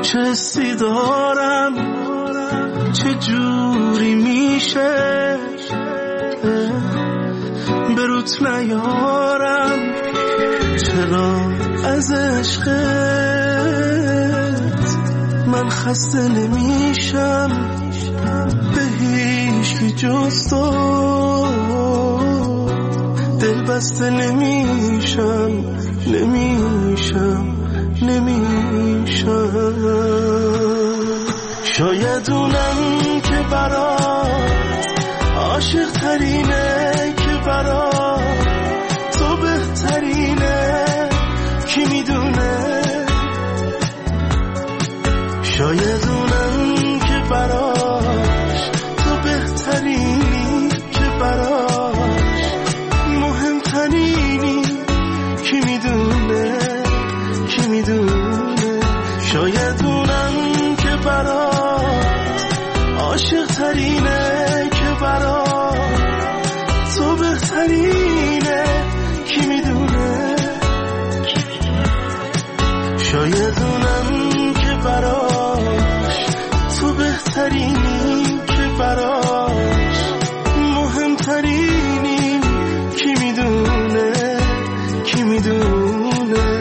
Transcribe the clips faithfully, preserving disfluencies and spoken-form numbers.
چه حسی دارم چه جوری میشه به روت نیارم چرا از عشقت من خسته نمیشم به هیچ جز تو دل بسته نمیشم نمیشم نمیشم شاید اونم که برات عاشق ترینه که برات تو بهترینه کی میدونه شاید اونم که براش تو بهترینی که براش مهمترینی کی میدونه کی میدونه شاید اونم که برات عاشق ترینه که برات تو بهترینه کی میدونه شاید اونم که براش تو بهترینی که براش مهمترینی کی میدونه کی میدونه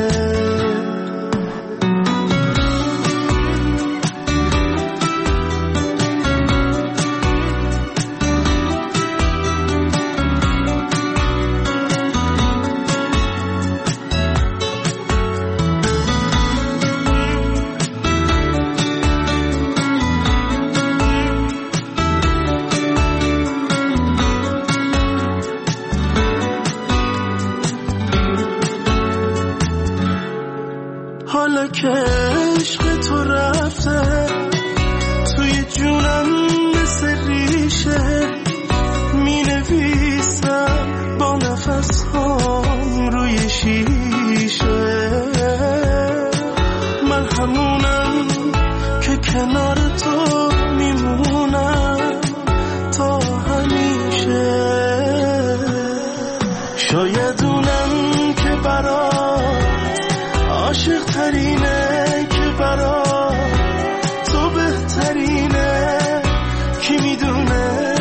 حالا که عشق تو رفته توی جونم مثل ریشه می نویسم با نفس هام روی شیشه من همونم که کنار تو میمونم تا همیشه شاید اونم که برات عاشق ترینه که برات تو بهترینه کی میدونه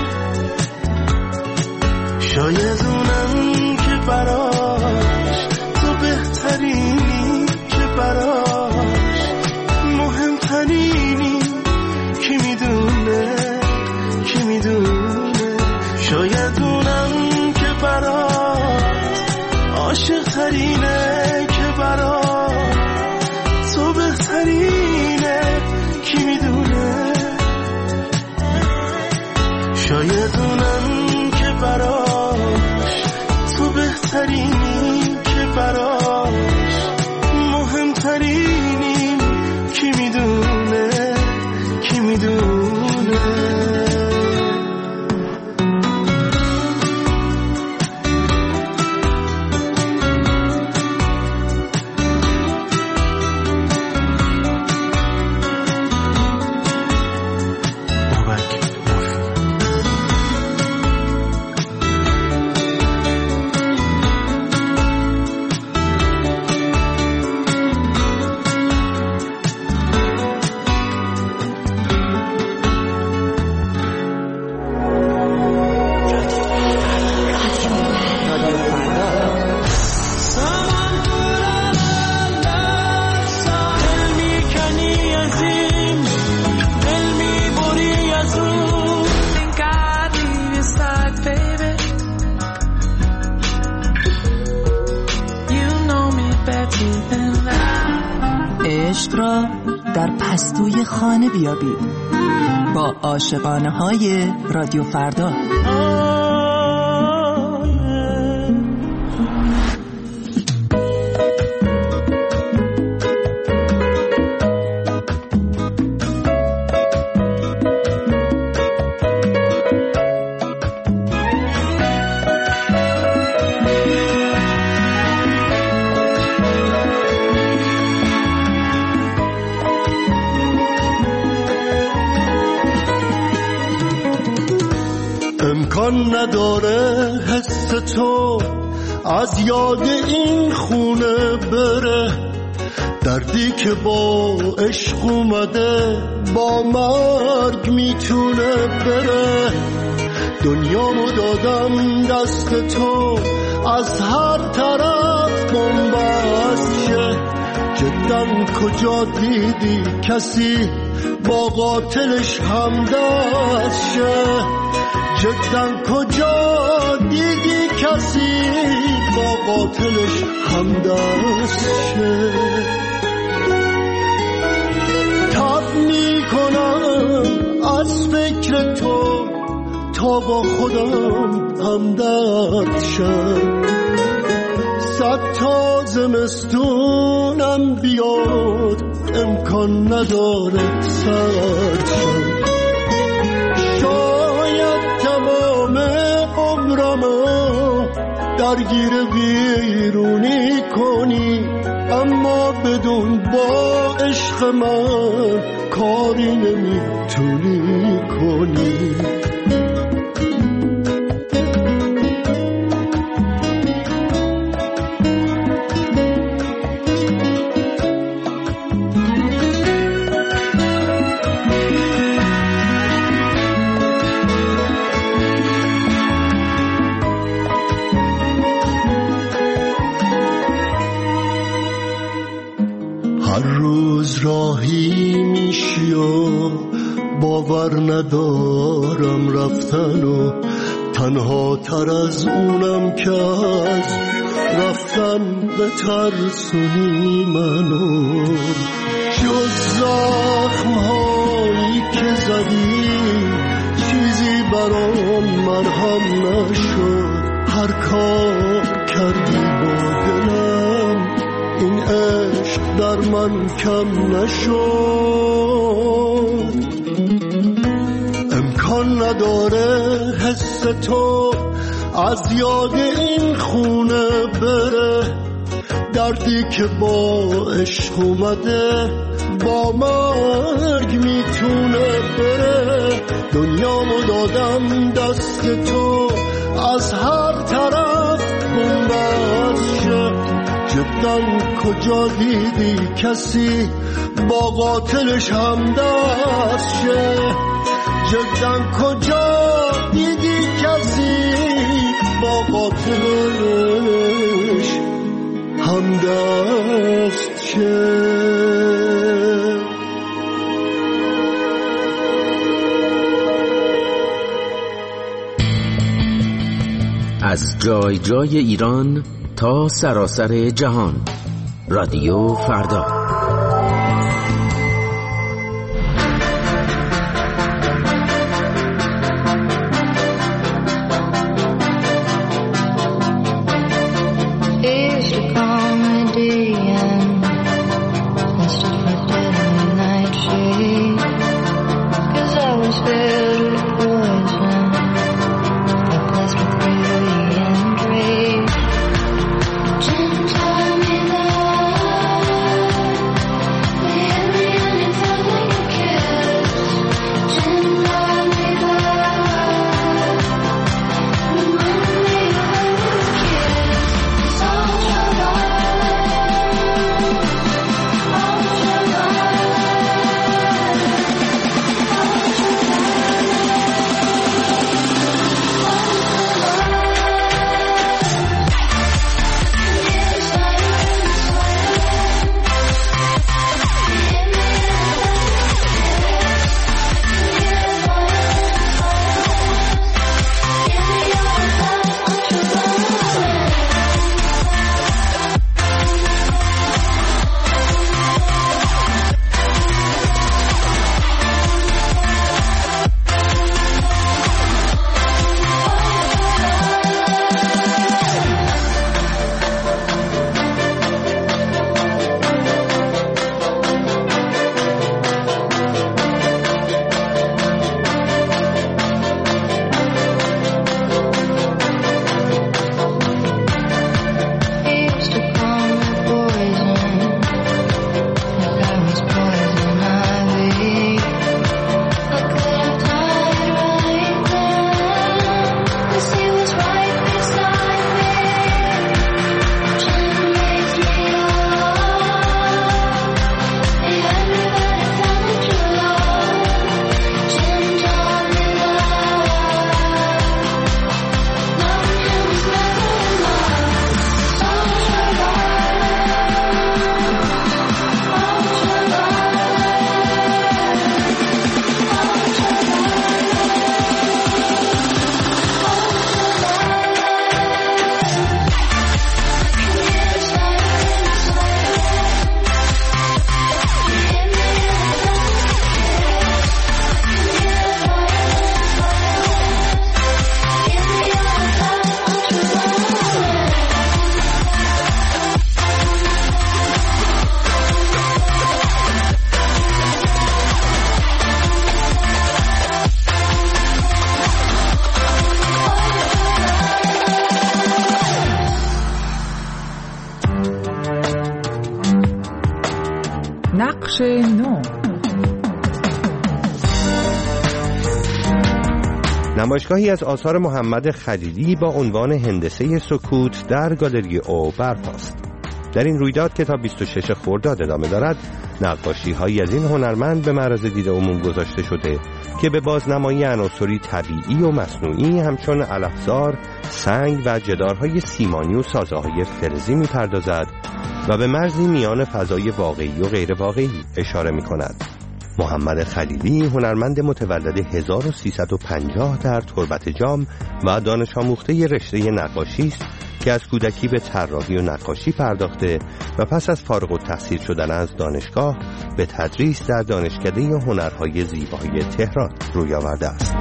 شاید اونم که براش تو بهترینی که براش مهمترینی کی میدونه کی میدونه شاید اونم که برات عاشق ترینه که برات تو بهترینه کی میدونه شاید اونم که براش تو بهترینی که براش مهمترینی کی میدونه کی میدونه عشق را در پستوی خانه بیابید با عاشقانه های رادیو فردا. امکان نداره حس تو از یاد این خونه بره، دردی که با عشق اومده با مرگ میتونه بره. دنیامو دادم دست تو، از هر طرف بنبست شه. جدا کجا دیدی کسی با قاتلش همدست شه؟ جدا کجا دیدی کسی با قاتلش همدست شه؟ تب میکنم از فکر تو تا با خودم همدرد شم. صد تا زمستونم بیاد امکان نداره سرد شم. شاید تمام عمرمو درگیر بیرونی کنی، اما بدون با عشق من کاری نمیتونی کنی. راهی میشی و باور ندارم رفتن و تنها تر از اونم که از رفتن به ترسونی منو. جز زخم هایی که زدی چیزی برام مرهم نشد. هر کار کردی با دلم این عشق در من کم نشد. امکان نداره حس تو از یاد این خونه بره. دردی که با عشق اومده با مرگ میتونه بره. دنیامو دادم دست تو، از هر طرف بنبست شه. جدا کجا دیدی کسی با قاتلش همدست شه؟ جدا کجا دیدی کسی با قاتلش همدست شه؟ از جای جای ایران تا سراسر جهان، رادیو فردا. بخش نو. نمایشگاهی از آثار محمد خلیلی با عنوان هندسه سکوت در گالری او برپاست. در این رویداد که تا بیست و شش خرداد ادامه دارد، نقاشی‌هایی از این هنرمند به معرض دید عموم گذاشته شده که به بازنمایی عناصری طبیعی و مصنوعی همچون علفزار، سنگ و جدارهای سیمانی و سازه‌های فلزی می‌پردازد و به مرزی میان فضای واقعی و غیر واقعی اشاره می‌کند. محمد خلیلی هنرمند متولد هزار و سیصد و پنجاه در تربت جام و دانش آموخته رشته نقاشی است که از کودکی به طراحی و نقاشی پرداخته و پس از فارغ التحصیل شدن از دانشگاه به تدریس در دانشکده هنرهای زیبای تهران روی آورده است.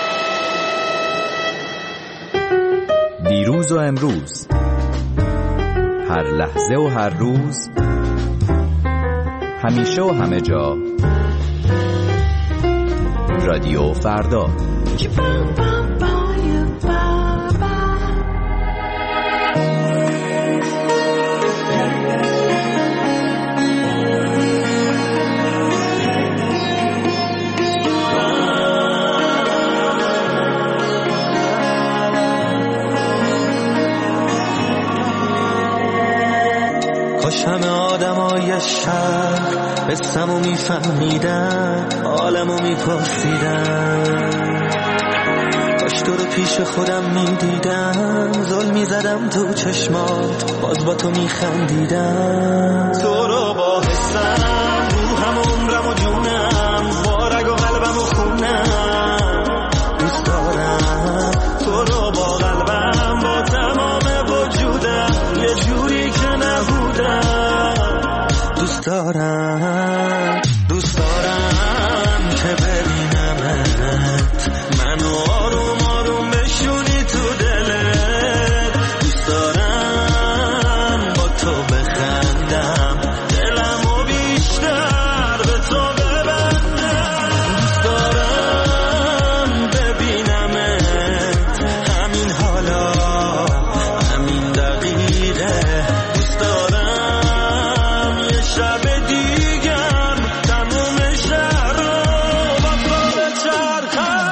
دیروز و امروز. هر لحظه و هر روز، همیشه و همه جا. رادیو فردا. کاش همه آدمای شهر قصه‌مو میفهمیدن، حالمو میپرسیدن. کاش تو رو پیش خودم میدیدم، ظلم میزدم تو چشمات، باز با تو میخندیدم. تو رو با حسم، روحم و عمرم و جونم، با رگ و قلبم و خونم دوست دارم. تو رو با قلبم، با تمام وجودم، یه جوری که نبودم دوست دارم. دوست دارم که ببینمت، منو آروم آروم بشونی تو دلت. دوست دارم با تو بخندم، دلمو بیشتر به تو ببندم. دوست دارم ببینمت همین حالا، همین دقیقه. دوست دارم یه شب دیگم تموم شهر رو با تو بچرخم.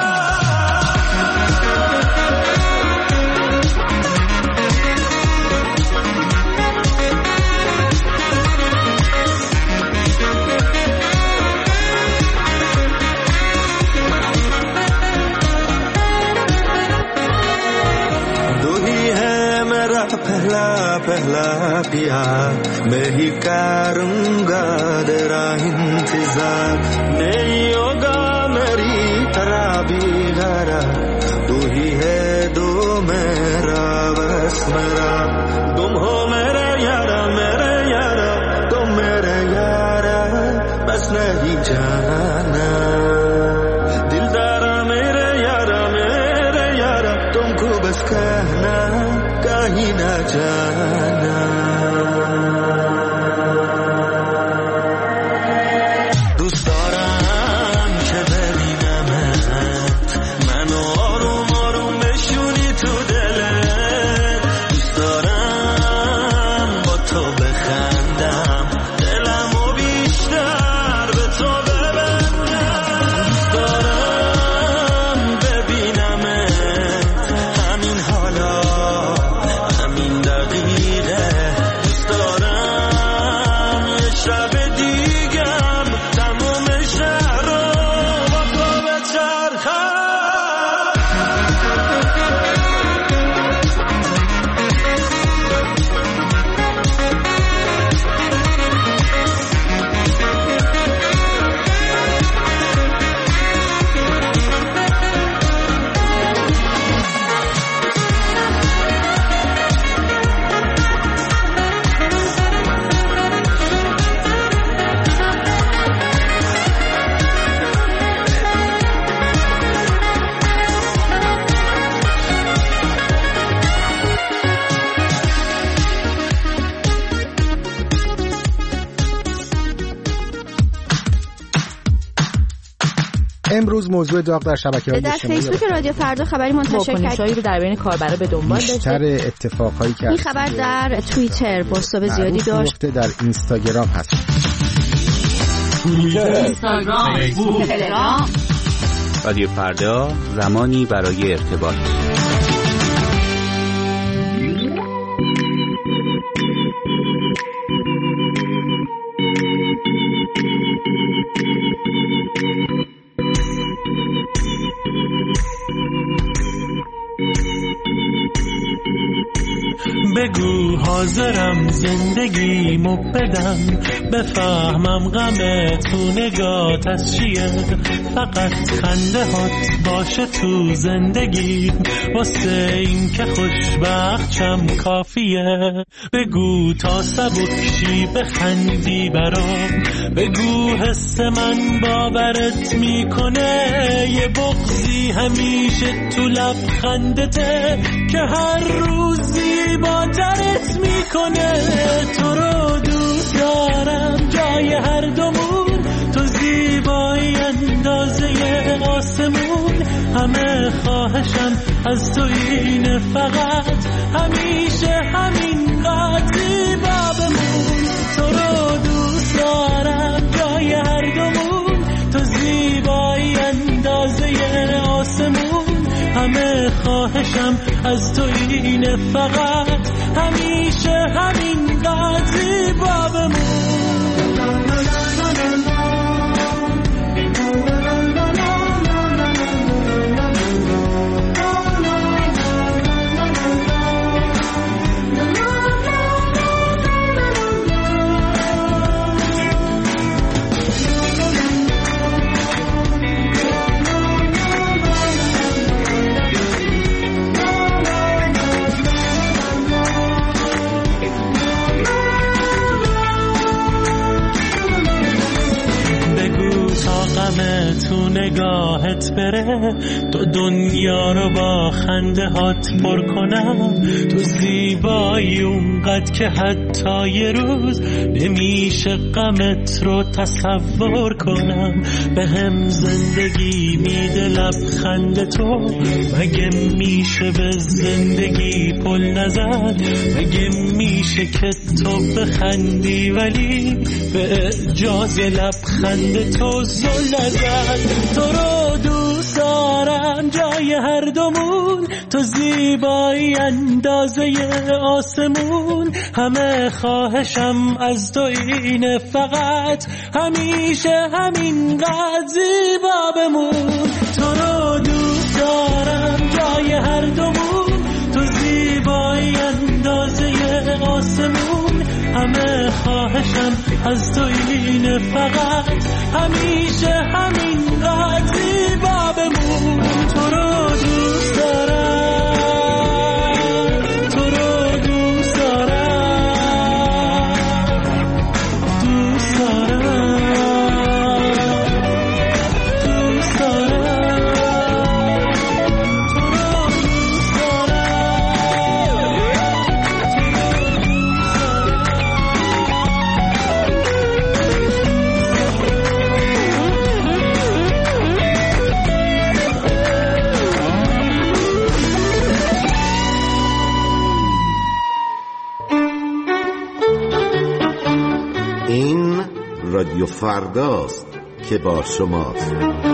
तू ही है मेरा पहला पहला प्यार, मैं ही करूँगा तेरा इंतजार। नहीं होगा मेरी तरह बेकरार, तू ही है दो मेरा बस मेरा। तुम हो मेरे यारा मेरे यारा, तुम मेरे यारा बस नहीं जाना। दिलदारा मेरे यारा मेरे यारा, तुमको बस कहना कहीं ना जाना। دوست دارم که ببینمت، منو آروم آروم بشونی تو دلت. دوست دارم با تو بخندم، دلمو بیشتر به تو ببندم. دوست دارم ببینمت همین حالا، همین دقیقه. دوست دارم یه شب دیگم تموم شهر رو با تو بچرخم. امروز موضوع داغ در شبکه‌های در اجتماعی فیسبوک رادیو فردا خبری منتشر کرد. واکنش‌هایی رو در بین کاربرا به دنبال داشته. بیشتر اتفاقهایی که این خبر در توییتر پست‌های زیادی داشت. در اینستاگرام هست. اینستاگرام، فیسبوک، تلگرام. رادیو فردا، زمانی برای ارتباط. بگو حاضرم زندگیمو بدم، بفهمم غم تو نگات از چیه. فقط خنده هات باشه تو زندگی، واسه این که خوشبخت شم کافیه. بگو تا سبکشی بخندی برام، بگو حس من باورت میکنه. یه بغضی همیشه تو لبخندته که هر روزی با درت میکنه. تو رو دوست دارم جای هر دومون، تو زیبایی اندازه آسمون، همه خواهشم از تو اینه فقط همیشه همین قد زیبا بمون. تو رو دوست دارم جای هر دومون، تو زیبایی اندازه آسمون، همه خواهشم از تو اینه فقط همیشه همین قد زیبا بمون. تو نگاهت بره، تو دنیا رو با خنده هات پر کنم، تو زیبایی اونقدر که حتی یه روز نمیشه غمت رو تصور کنم. به هم زندگی میده لبخند تو، مگه میشه به زندگی پل نزد؟ مگه میشه که تو بخندی ولی به اجاز لبخند تو زل نزد؟ تو رو دوست دارم جای هر دومون، تو زیبایی اندازه آسمون، همه خواهشم از تو اینه فقط همیشه همین قد زیبا بمون. تو رو دوست دارم جای هر دومون، تو زیبایی اندازه آسمون، همه خواهشم از تو اینه فقط همیشه همین قد زیبا بمون. تو رو دوست دارم، تو رو دوست دارم، دوست دارم، دوست دارم، تو رو دوست رادیو فرداست که با شماست.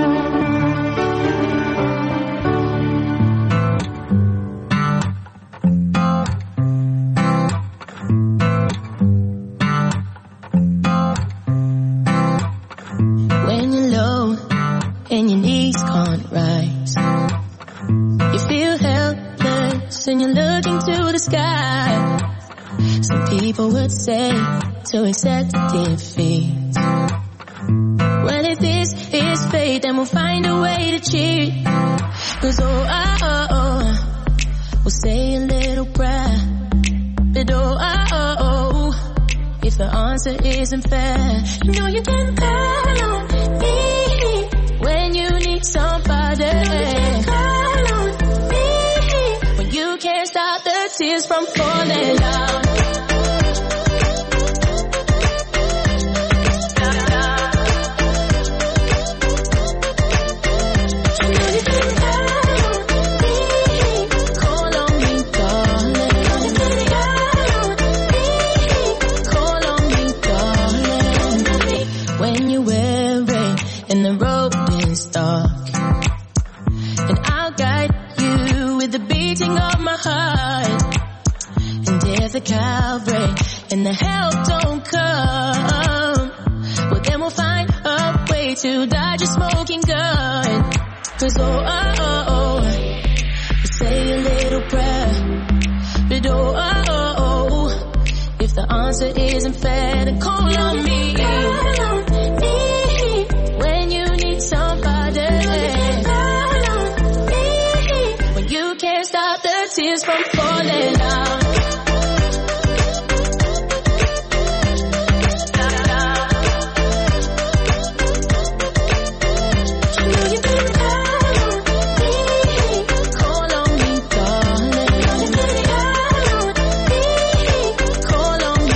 When you're low and your knees can't rise, you feel helpless and you're looking to the sky. Some people would say to accept defeat. Well, if this is fate, then we'll find a way to cheat. Cause oh, oh, oh, oh, we'll say a little prayer. But oh, oh, oh, oh, if the answer isn't fair, you know you can call on me when you need somebody. You know you can call on me when you can't stop the tears from falling down. Calvary and the help don't come, well then we'll find a way to dodge a smoking gun. Cause oh, oh, oh, oh, we'll say a little prayer. But oh, oh, oh, oh, if the answer isn't fair, then call on me. Call on me when you need somebody. Call on me when you can't stop the tears from falling down. Call on me,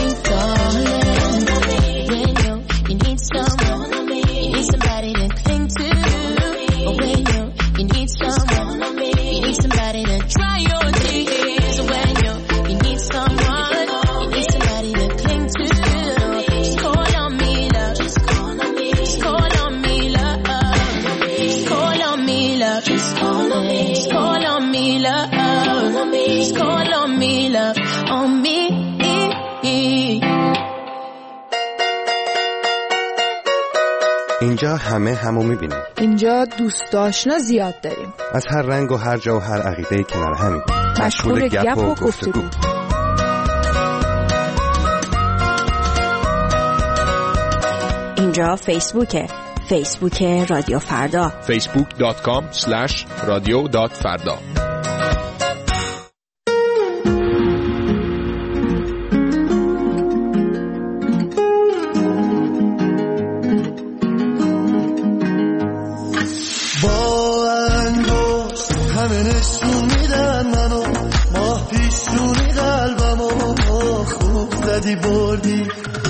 اینجا همه همو میبینیم. اینجا دوست آشنا زیاد داریم. از هر رنگ و هر جا و هر عقیده کنار همیم. مشغول گپ و گفتگو. اینجا فیسبوکه. فیسبوک رادیو فردا. فیسبوک دات کام اسلش رادیو دات فردا. زدی بردی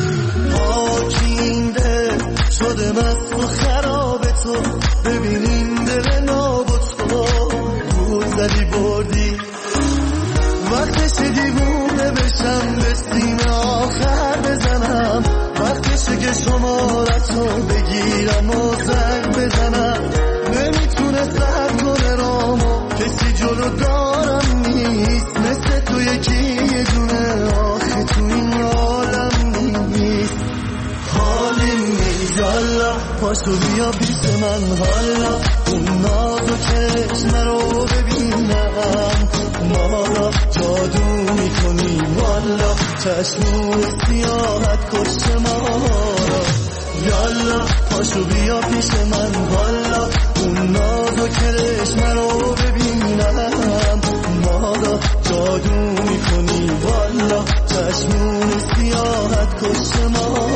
پاکینده شده مست و خراب تو ببینین دل نابود تو بود زدی بردی وقتش دیوونه بشم به سینه آخر بزنم وقتشه که شمارتو بگیرم و زنگ بزنم نمیتونه سر کنه رامو کسی جلو دارم نیست مثل تو یکی یه دونه آخه تو این عالم نیست حالی نیست یالا پاشو بیا پیش من حالا اون ناز و چشم رو ببینم مالا جادو میکنی والا چشمون سیاحت کشت ما یالا پاشو بیا پیش من حالا اون ناز و چشم رو ببینم مالا جادو میکنی والا چشمون سیاحت کشت ما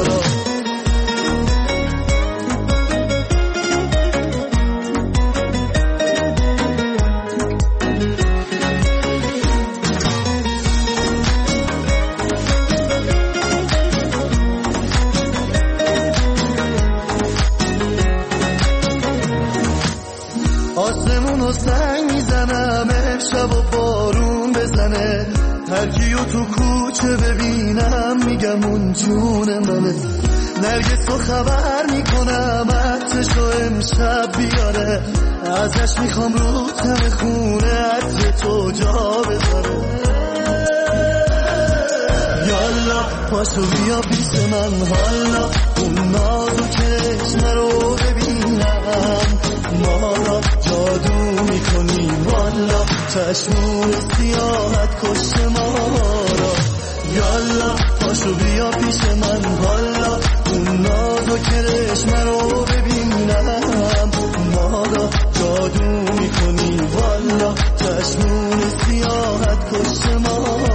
سنگ میزنم امشب و بارون بزنه هر کیو تو کوچه ببینم میگم اون جون منه نرگسو خبر میکنم عطرشو امشب بیاره ازش میخوام رو تم خونه عطر تو جا بذاره یالا پاشو بیا پیش من حالا اون ناز و چشم رو ببینم مالا جادو میکنی والا چشمون سیاحت کشت ما را یالا پاشو بیا پیش من حالا اون ناز و کرشم رو ببینم مالا جادو میکنی والا چشمون سیاحت کشت ما